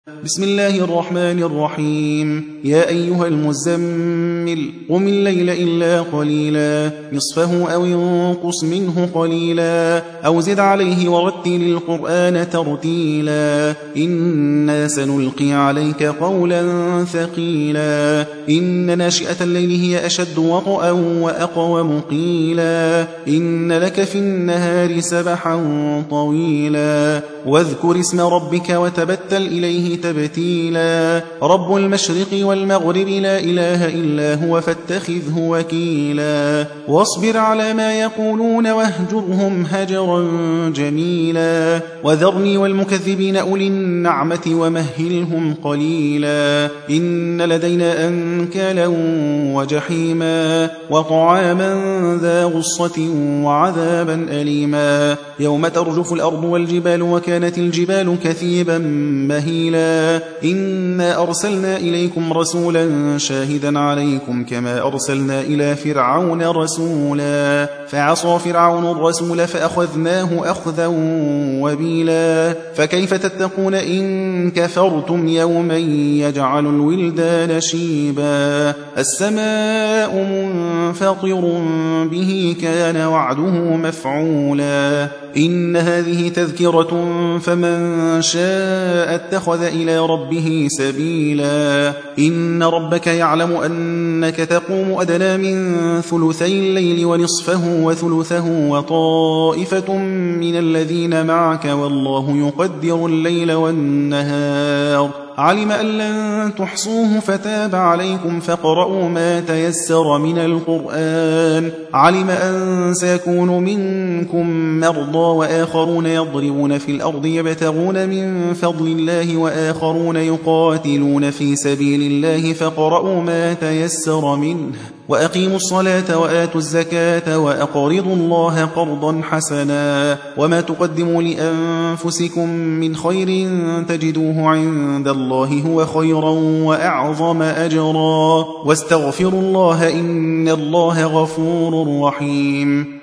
بسم الله الرحمن الرحيم. يا أيها المزمل قم الليل إلا قليلا نصفه أو انقص منه قليلا أو زد عليه ورتل القرآن ترتيلا إنا سنلقي عليك قولا ثقيلا إن ناشئة الليل هي أشد وطئا وأقوم قيلا إن لك في النهار سبحا طويلا واذكر اسم ربك وتبتل إليه تبتيلا رب المشرق والمغرب لا إله إلا هو فاتخذه وكيلا واصبر على ما يقولون واهجرهم هجرا جميلا وذرني والمكذبين أولي النعمة ومهلهم قليلا إن لدينا أنكالا وجحيما وطعاما ذا غصة وعذابا أليما يوم ترجف الأرض والجبال وكانت الجبال كثيبا مهيلا إنا أرسلنا إليكم رسولا شاهدا عليكم كما أرسلنا إلى فرعون رسولا فعصى فرعون الرسول فأخذناه أخذا وبيلا فكيف تتقون إن كفرتم يوما يجعل الولدان شيبا السماء منفطر به كان وعده مفعولا إن هذه تذكرة فمن شاء اتخذ إلى ربه سبيلا إن ربك يعلم أنك تقوم أدنى من ثلثي الليل ونصفه وثلثه وطائفة من الذين معك والله يقدر الليل والنهار علم أن لن تحصوه فتاب عليكم فاقرؤوا ما تيسر من القرآن علم أن سيكون منكم مرضى وآخرون يضربون في الأرض يبتغون من فضل الله وآخرون يقاتلون في سبيل الله فاقرؤوا ما تيسر منه وأقيموا الصلاة وآتوا الزكاة وأقرضوا الله قرضا حسنا وما تقدموا لأنفسكم من خير تجدوه عند الله هو خيرا وأعظم أجرا واستغفروا الله إن الله غفور رحيم